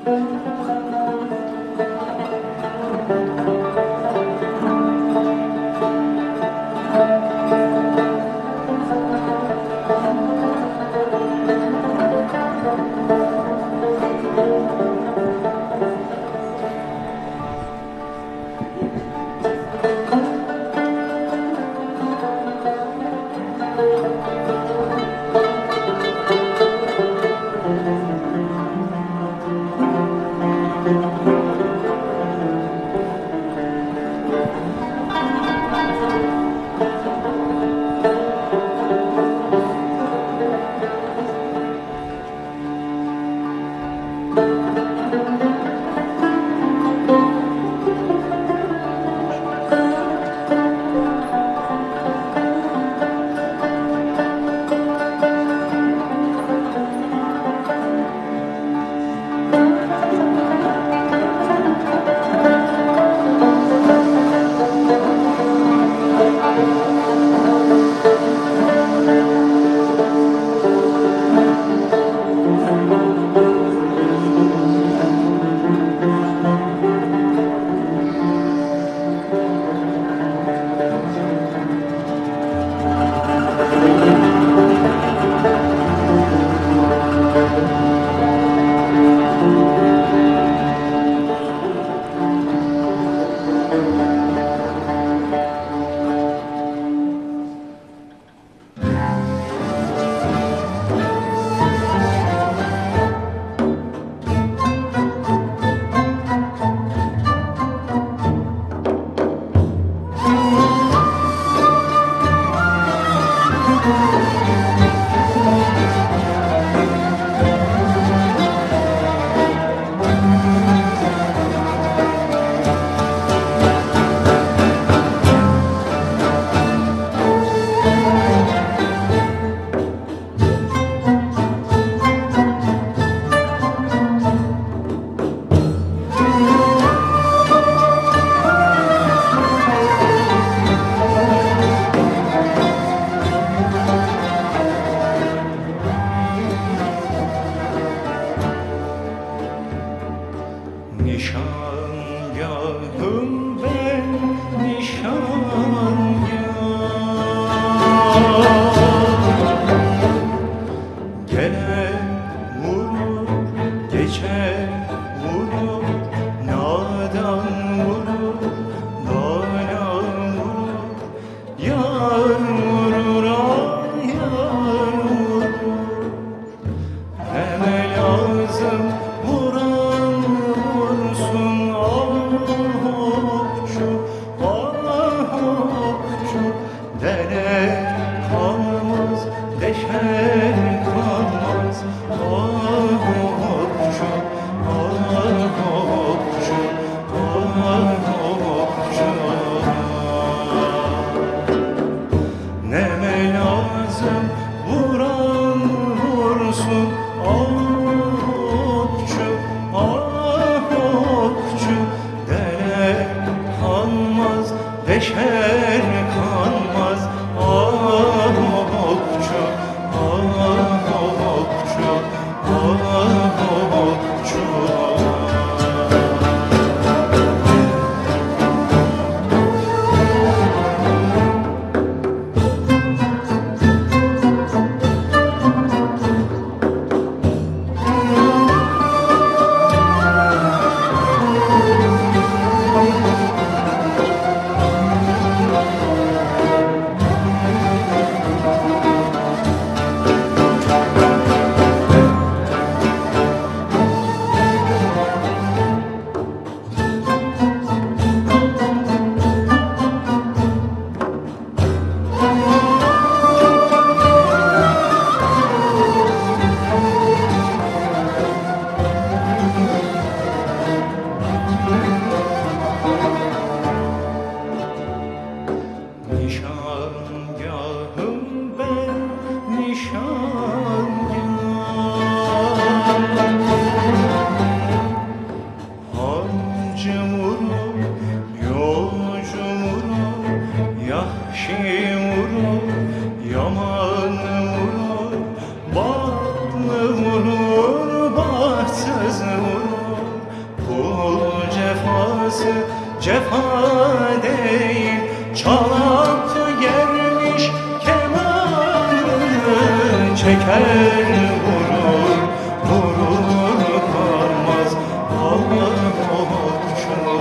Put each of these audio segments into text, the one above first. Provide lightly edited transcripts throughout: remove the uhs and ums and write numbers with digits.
Yaman vurur, bahtsız vurur. cefası cefa değil. Çalap gelmiş kemanını çeker vurur, vurur kalmaz avucuna.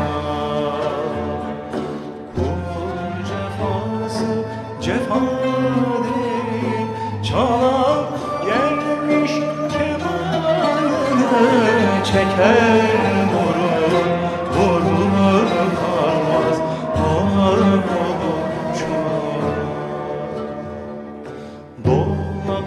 Kul cefası cefa değil, çalap gelmiş kemanını çeker vurur, vurur kalmaz avucuna. Dolap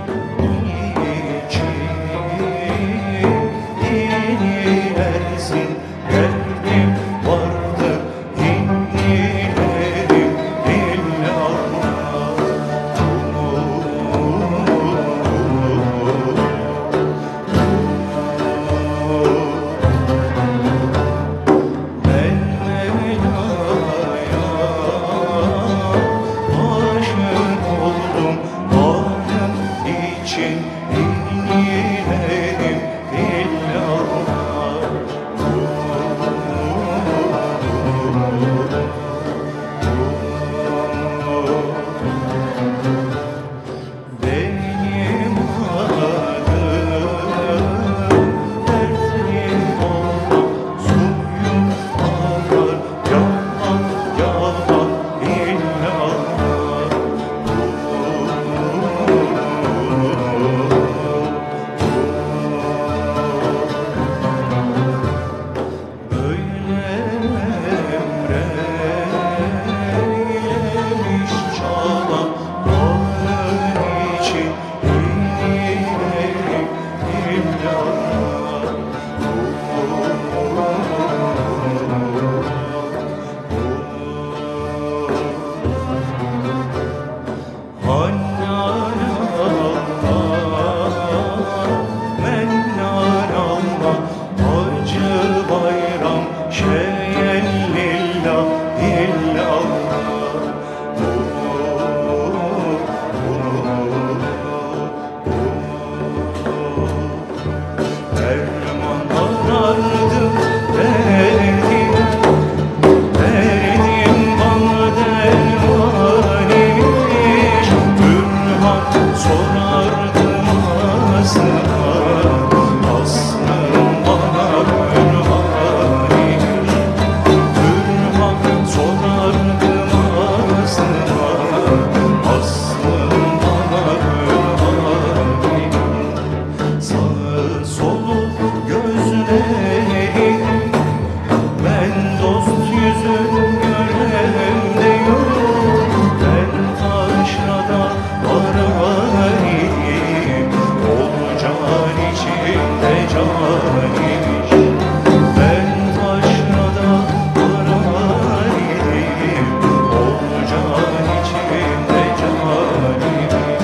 inlersin, derdim vardır inlerim illallah. Ben Mevla'ya aşık oldum, onun için inlerim illallah. Benim adım dertli olma, suyum akar yalan yalan illallah. Böyle emreylemiş çalan onun için inlerim illallah. Hannan Allah, mennan Allah, Hacı Bayram şeyen lillah illallah. Derman arardım derdime, derdim bana derman imiş. Bürhan sorardım aslına, aslım bana bürhan imiş. Bürhan sorardım aslına, aslım bana bürhan imiş. Sağı solu gözlerim, ben dost yüzün göremde yok. Ben taşrada varayım, ol can içinde can imiş. Ben taşrada varayım, ol can içinde can imiş.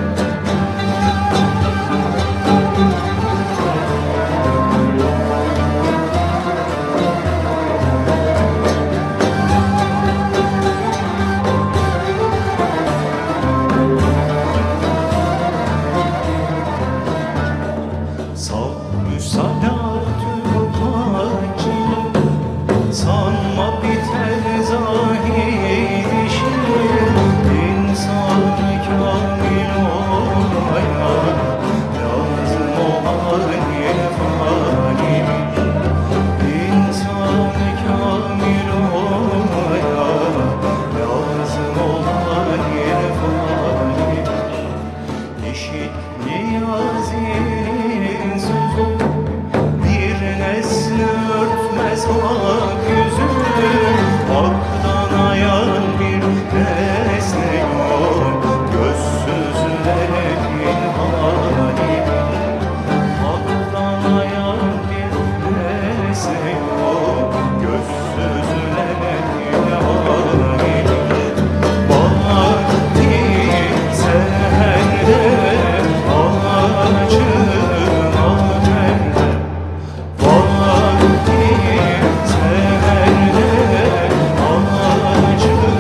Salü salatü hacı, sanma biter zahir işi. İnsan kamil olmaya lazım olan irfaniymiş. İnsan kamil olmaya lazım olan irfaniymiş. İşit Niyazi'nin sözü, bir nesli örtmez hak yüzü. Hak'tan ayan bir nesne yok, gözsüzlere ilhaniymiş. Hak'tan ayan bir nesne yok, gözsüzlere ilhaniymiş. Vakti seherde acıma bende, vakti seherde acıma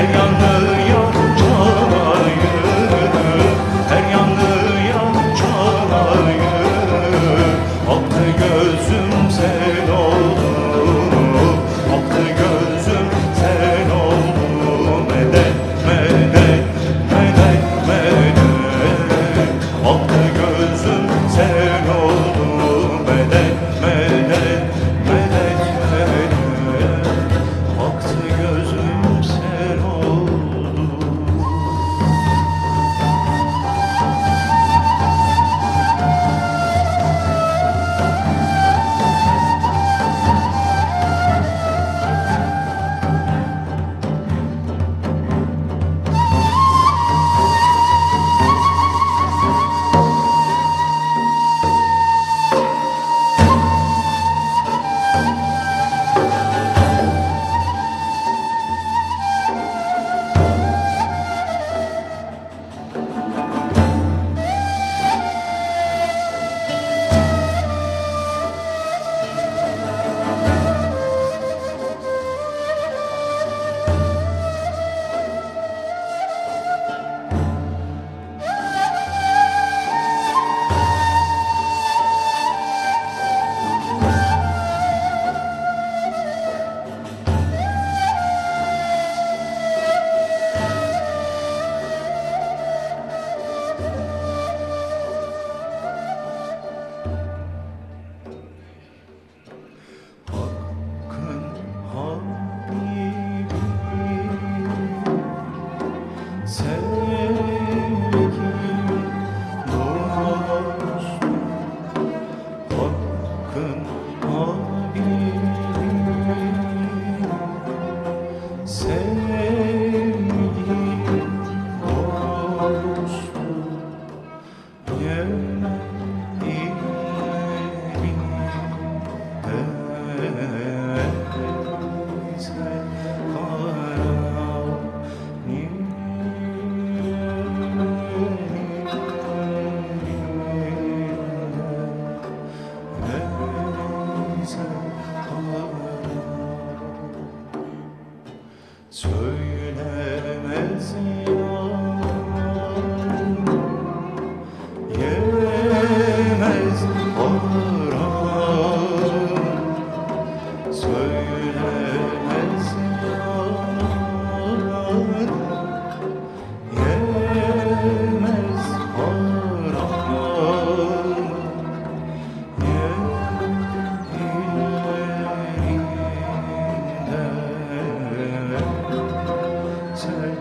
yanlıya çalayım, her yanlıya çalayım. Aktı gözüm sen oldun, aktı gözüm sen oldun. Medet, medet, medet, medet. Aktı gözüm sen oldun. Medet, medet, medet, medet. Aktı gözüm sen oldun. Hakkın Habibi, sevgili dostum. Hakkın Habibi, sevgili dostum. Yeme söylemez yalan, yemez haram, söylemez yalan, yemez haram, sen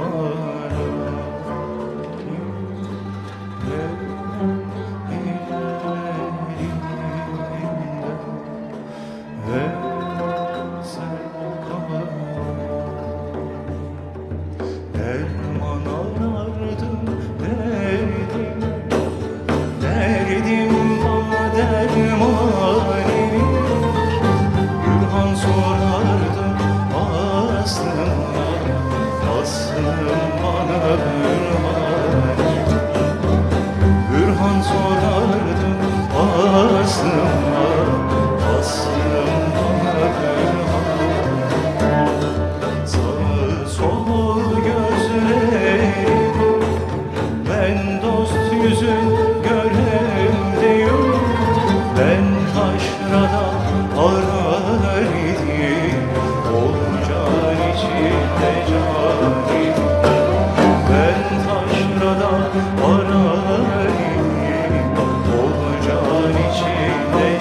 derman arardım, derdim, derdim bana derman erir. Gülhan sorardım aslına, aslım bana bürhan. Bürhan sorardım aslıma, aslım bana bürhan. Sağ sol gözlerim, ben dost yüzün görem diyor. Ben taşrada arar idim, o can içinde canim. Ben taşrada arar idim, o can içinde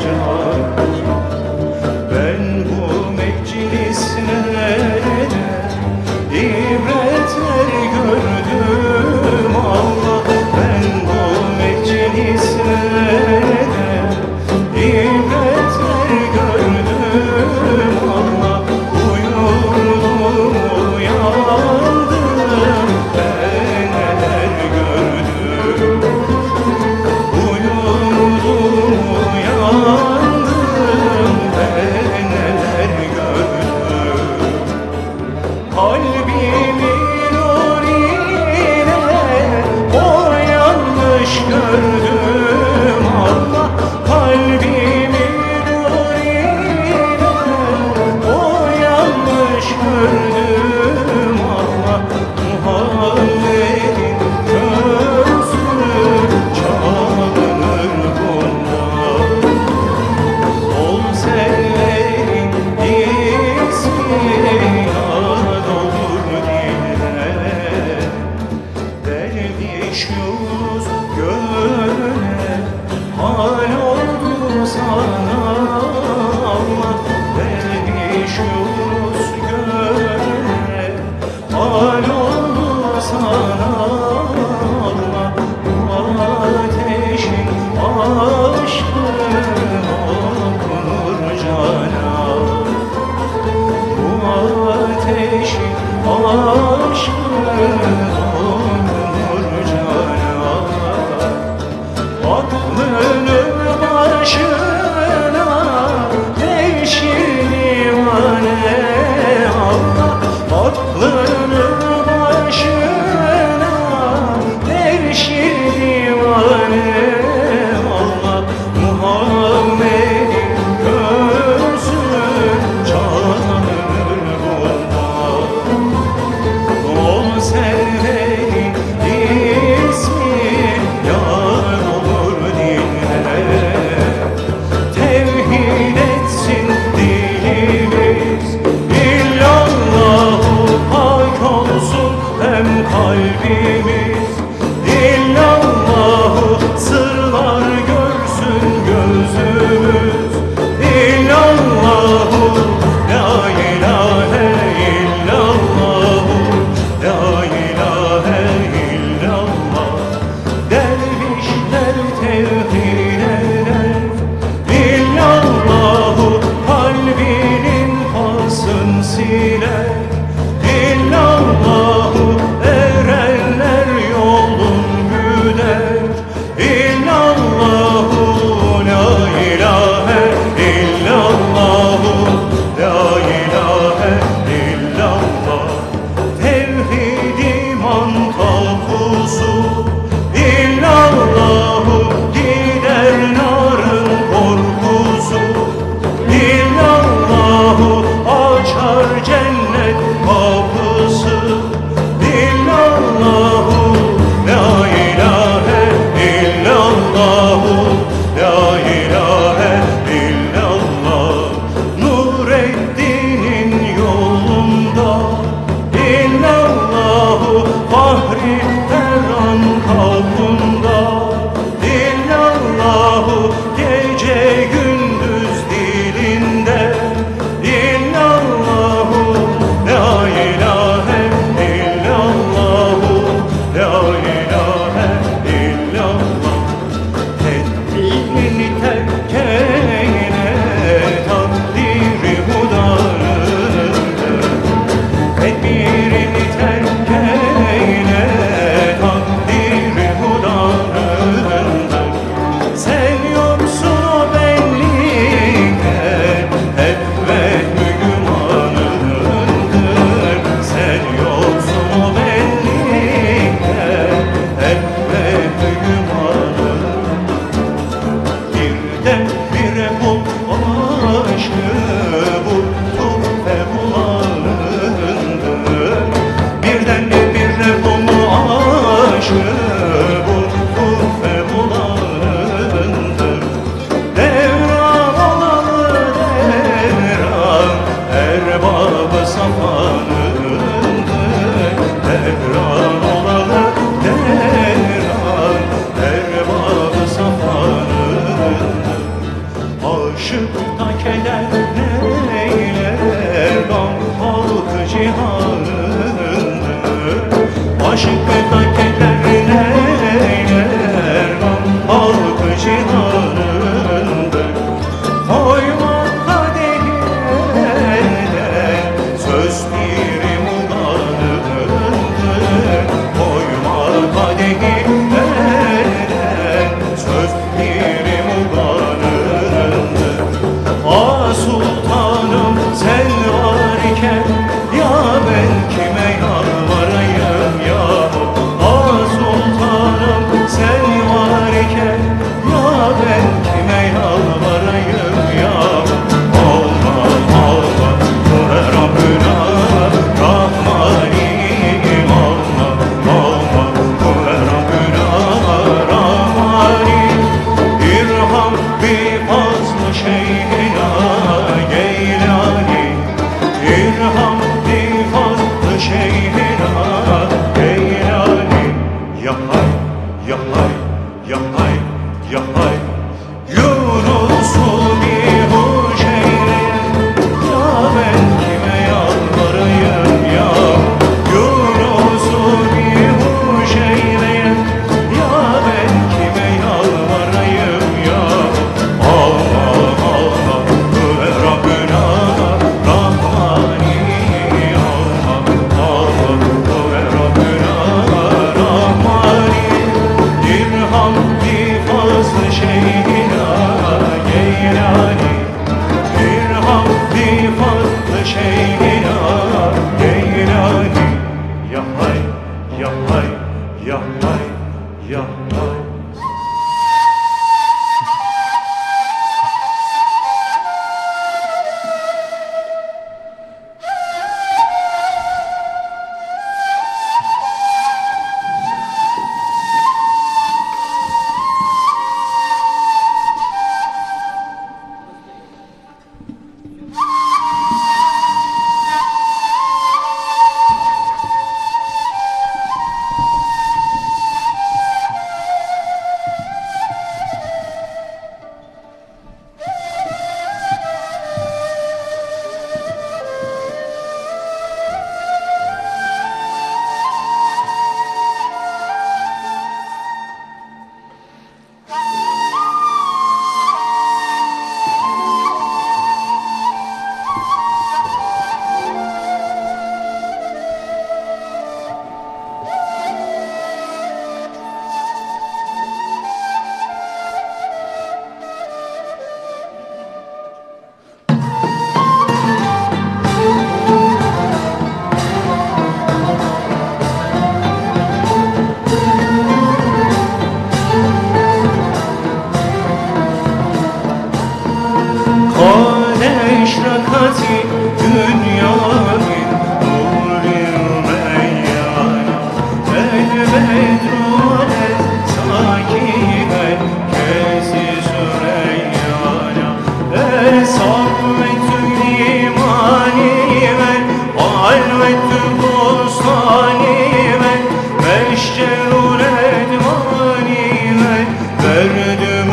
sana alma, bu ateşin aşkı olur cana. Bu ateşin aşkı olur cana. Aklını başına devşir divane Allah. Aklını başına devşir divane Allah. Muhammed'in gözü canır bulmaz. O serverin ismi yar olur dinle. Tevhid etsin dilimiz, illallahu pak olsun hem kalbimiz. İllallahu sırlar görsün gözümüz. İllallahu la ilahe illallahu, la ilahe illallah. Dervişler tevhid eder, İllallahu kalbinin pasını siler. İllallahu erenler yolun güder. İllallahu la ilahe illallahu, la ilahe illallah. Tevhid iman tapusu, İllallahu gider narın korkusu. İllallahu açar cennet kapısı. İllallahu la ilahe illallahu, la ilahe illallah. Nureddin'in yolunda, İllallahu Fahri Ferhan kapında. İllallahu gece gündüz dilinde. İllallahu la ilahe illallahu, la ilahe illallah. Tedbirini terk eyle, takdiri hudarındır. Tedbirini terk eyle, takdiri hudarındır. Sen yoksun o benlikte, hep vehmü gümanındır. Sen yoksun o benlikte, hep vehmü gümanındır. Birdenbire bul aşkı, bu tuhfe bulanındır. Birdenbire bul aşkı, bu tuhfe bulanındır. Devran olalı devran, erbabı safanındır. Devran olalı devran, erbabı safanındır. Aşıkta keder neyler, gam halkı cihanındır. Aşıkta keder neyler, gam halkı cihanındır. Koyma kadehine söz piri muganındır. Koyma kadehine söz piri muganındır. Ah sultanım sen varken, ya ben kime yalvarayım yahu. Ah sultanım sen varken, ya ben kime yalvarayım yahu. Allah Allah Kure Rabbuna Rahmanim, Allah Allah Kure Rabbuna ya hay, ya hay. İşrakati dünyanın nuril meyyana El bedrulet sakiben kesi süreyyana El sabvetü imani vel halvetü bostani vel Meşcerul edvani vel verdüm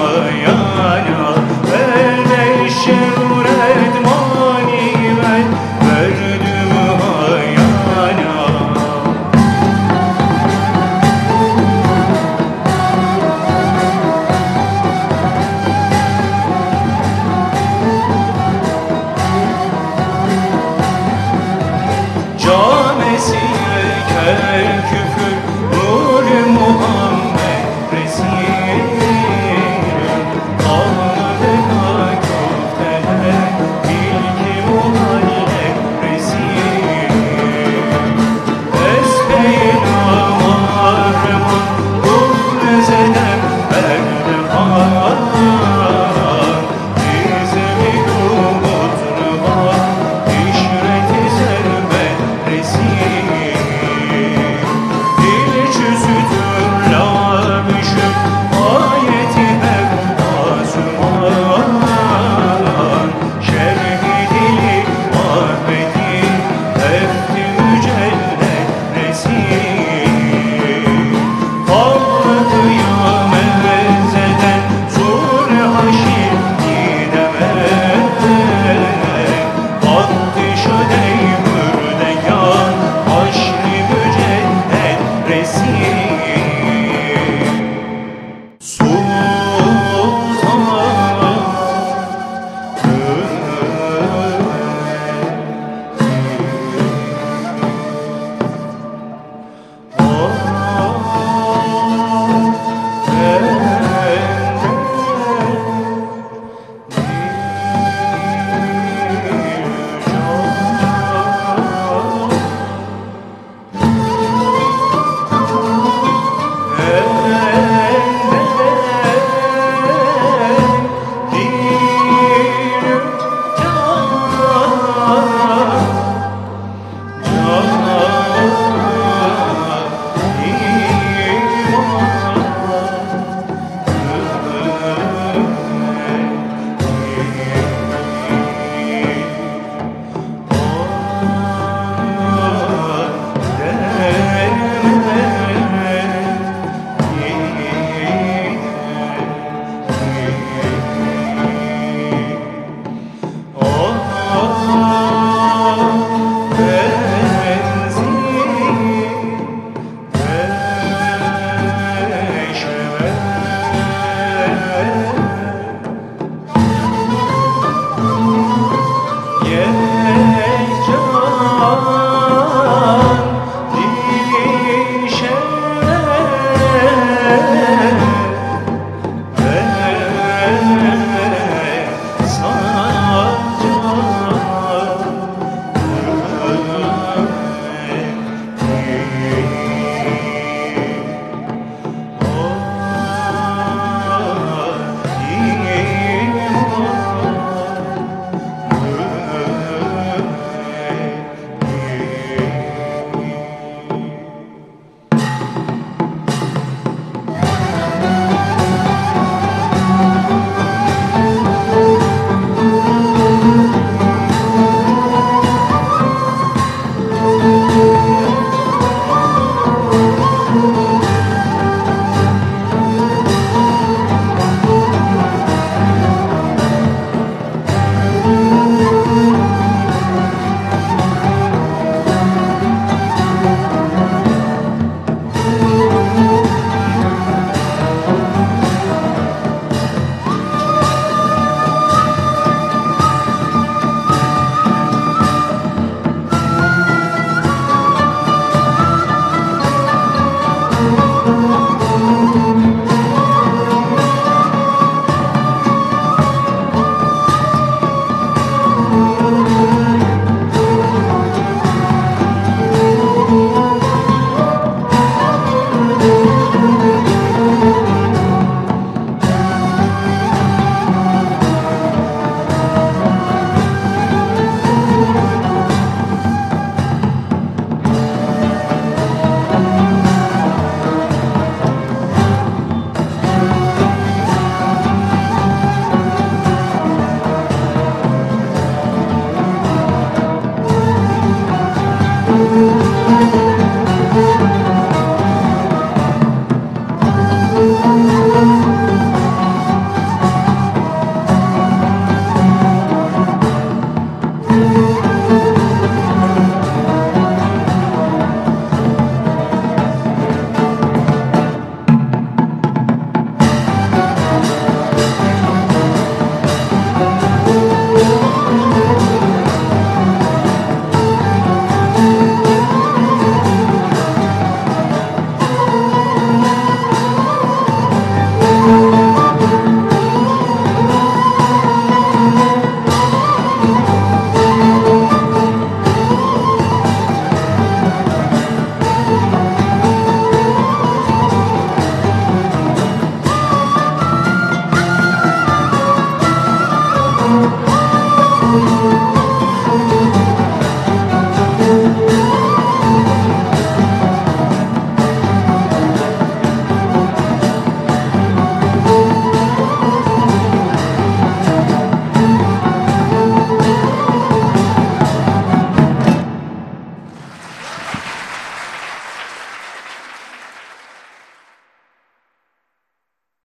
hayana El meşcerul Camesiye